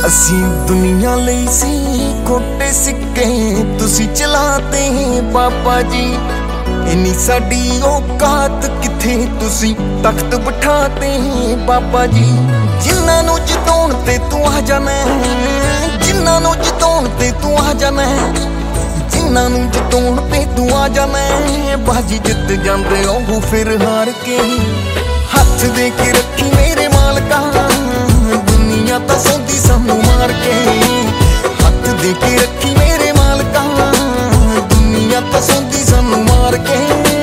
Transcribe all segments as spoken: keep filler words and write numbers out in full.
ਅਸੀਂ ਦੁਨੀਆ ਲਈ ਸੀ ਖੋਟੇ ਸਿੱਕੇ ਤੁਸੀਂ ਚਲਾਤੇ ਪਾਪਾ ਜੀ। ਇੰਨੀ ਸਾਡੀ ਔਕਾਤ ਕਿੱਥੇ ਤੁਸੀਂ ਤਖਤ ਬਿਠਾਤੇ ਪਾਪਾ ਜੀ। ਜਿਨ੍ਹਾਂ ਨੂੰ ਜਿਤਾਉਣ ਤੇ ਤੂੰ ਆ ਜਾਣਾ, ਜਿਨ੍ਹਾਂ ਨੂੰ ਜਿਤਾਉਣ ਤੇ ਤੂੰ ਆ ਜਾਣਾ, ਜਿਨ੍ਹਾਂ ਨੂੰ ਜਿਤਾਉਣ ਤੇ ਤੂੰ ਆ ਜਾਣਾ। ਬਾਜੀ ਜਿੱਤ ਜਾਂਦੇ ਉਹ ਫਿਰ ਹਾਰ ਕੇ ਹੱਥ ਦੇ ਕੇ ਰੱਖੀ ਮੇਰੇ ਮਾਲਕਾ। ਦੁਨੀਆ ਤਾਂ ਸੌਂਦੀ ਸਾਨੂੰ ਮਾਰ ਕੇ ਹੱਥ ਦੇ ਕੇ ਰੱਖੀ ਮੇਰੇ ਮਾਲਕਾ। ਦੁਨੀਆ ਤਾਂ ਸੌਂਦੀ ਸਾਨੂੰ ਮਾਰ ਕੇ।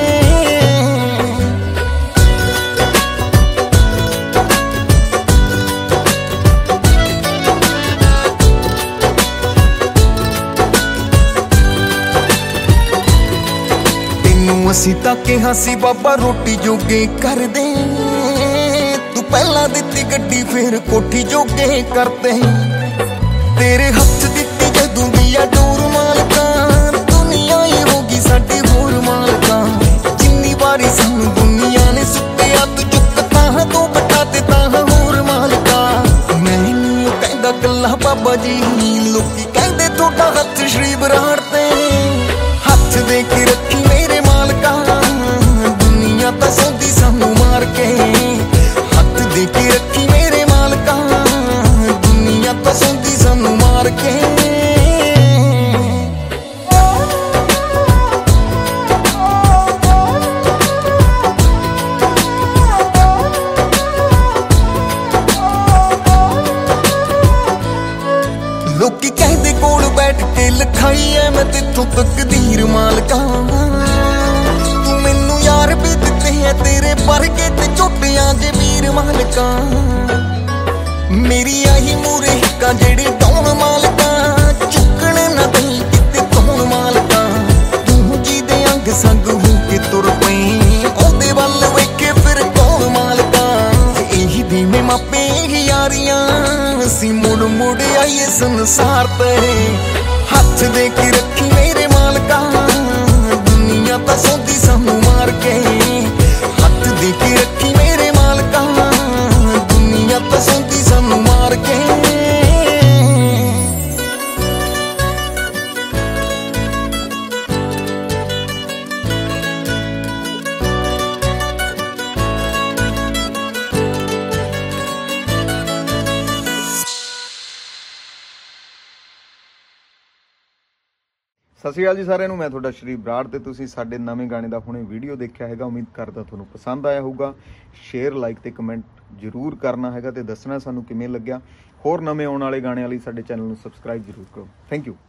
ਤੈਨੂੰ ਅਸੀਂ ਤਾਂ ਕਿਹਾ ਸੀ ਬਾਬਾ ਰੋਟੀ ਜੋਗੇ ਕਰ ਦੇ, ਤੂੰ ਪਹਿਲਾਂ ਦਿੱਤੀ ਗੱਡੀ ਫਿਰ ਕੋਠੀ ਜੋਗੇ ਕਰਤੇ। ਤੇਰੇ ਹੱਥ ਦਿੱਤੀ ਜਦੋਂ ਦੀ ਆ ਡੋਰ ਮਾਲਕਾ। ਦੁਨੀਆ ਹੀ ਹੋ ਗਈ ਸਾਡੀ ਹੋਰ ਮਾਲਕਾ। ਜਿੰਨੀ ਵਾਰੀ ਸਾਨੂੰ ਦੁਨੀਆ ਨੇ ਸੁੱਟਿਆ ਤੂੰ ਚੁੱਕ ਤਾਂ ਤੂੰ ਬਟਾ ਤੇ ਤਾਂ ਹੋਰ ਮਾਲਕਾ। ਮੈਂ ਨਹੀਂ ਕਹਿੰਦਾ ਕੱਲਾ ਬਾਬਾ ਜੀ, ਲੋਕੀ ਕਹਿੰਦੇ ਤੁਹਾਡਾ ਹੱਥ ਸ਼੍ਰੀ ਬਰਾੜ ਤੇ। ਹੱਥ ਦੇ ਕੇ ਰੱਖੀ ਮੇਰੇ ਮਾਲਕਾ। ਦੁਨੀਆ ਤਾਂ ਸੌਂਦੀ ਸਾਨੂੰ ਮਾਰ ਕੇ ਹੱਥ ਦੇ ਕੇ ਰੱਖੀ ਮੇਰੇ ਮਾਲਕਾ। ਦੁਨੀਆ ਤਾਂ ਸੌਂਦੀ ਸਾਨੂੰ ਮਾਰ ਕੇ। ਲੋਕੀ ਕਹਿੰਦੇ ਕੋਲ ਬੈਠ ਕੇ ਲਿਖਾਈ ਐ ਮੈਂ ਤੇਥੋਂ ਤਕਦੀਰ ਮਾਲਕਾ। ਤੂੰ ਮੈਨੂੰ ਯਾਰ ਵੀ ਦਿੱਤੇ ਐ ਤੇਰੇ ਵਰਗੇ ਤੇ ਝੋਟਿਆਂ ਜੇ ਵੀਰ ਮਾਲਕਾ। ਮੇਰੀ ਆਹੀ ਮੂਰੇ ਹਿੱਕਾਂ ਜਿਹੜੇ ਡਾਉਣ ਮਾਲਕਾ। ਚੁੱਕਣ ਨਾ ਦਈ ਕਿਤੇ ਕੌਣ ਮਾਲਕਾ। ਤੂੰ ਜੀ ਦੇ ਅੰਗ ਸੰਗ ਹੋ ਕੇ ਤੁਰ ਪਈ ਉਹਦੇ ਵੱਲ ਵੇਖੇ ਫਿਰ ਕੌਣ ਮਾਲਕਾ। ਇਹੀ ਦੀਵੇਂ ਮਾਪੇ ਯਾਰੀਆਂ ਅਸੀਂ ਮੁੜ ਮੁੜ ਆਈਏ ਸੰਸਾਰ ਤੇ। ਹੱਥ ਦੇ ਕੇ ਰੱਖੀ ਮੇਰੇ ਮਾਲਕਾ। ਦੁਨੀਆ ਤਾਂ ਸੌਂਦੀ ਸਾਨੂੰ ਮਾਰ ਕੇ ਹੱਥ ਦੇ ਕੇ ਰੱਖੀ ਮੇਰੇ ਮਾਲਕਾ। ਦੁਨੀਆ ਤਾਂ ਸੌਂਦੀ ਸਾਨੂੰ ਮਾਰ ਕੇ। ਸਤਿ ਸ਼੍ਰੀ ਅਕਾਲ ਜੀ ਸਾਰਿਆਂ ਨੂੰ, ਮੈਂ ਤੁਹਾਡਾ ਸ਼੍ਰੀ ਬਰਾੜ ਤੇ ਤੁਸੀਂ ਸਾਡੇ ਨਵੇਂ ਗਾਣੇ ਦਾ ਹੁਣੇ ਵੀਡੀਓ ਦੇਖਿਆ ਹੈਗਾ। ਉਮੀਦ ਕਰਦਾ ਤੁਹਾਨੂੰ ਪਸੰਦ ਆਇਆ ਹੋਊਗਾ। ਸ਼ੇਅਰ, ਲਾਈਕ ਤੇ ਕਮੈਂਟ ਜ਼ਰੂਰ ਕਰਨਾ ਹੈਗਾ ਤੇ ਦੱਸਣਾ ਸਾਨੂੰ ਕਿਵੇਂ ਲੱਗਿਆ। ਹੋਰ ਨਵੇਂ ਆਉਣ ਵਾਲੇ ਗਾਣਿਆਂ ਲਈ ਸਾਡੇ ਚੈਨਲ ਨੂੰ ਸਬਸਕ੍ਰਾਈਬ ਜ਼ਰੂਰ ਕਰੋ। Thank you.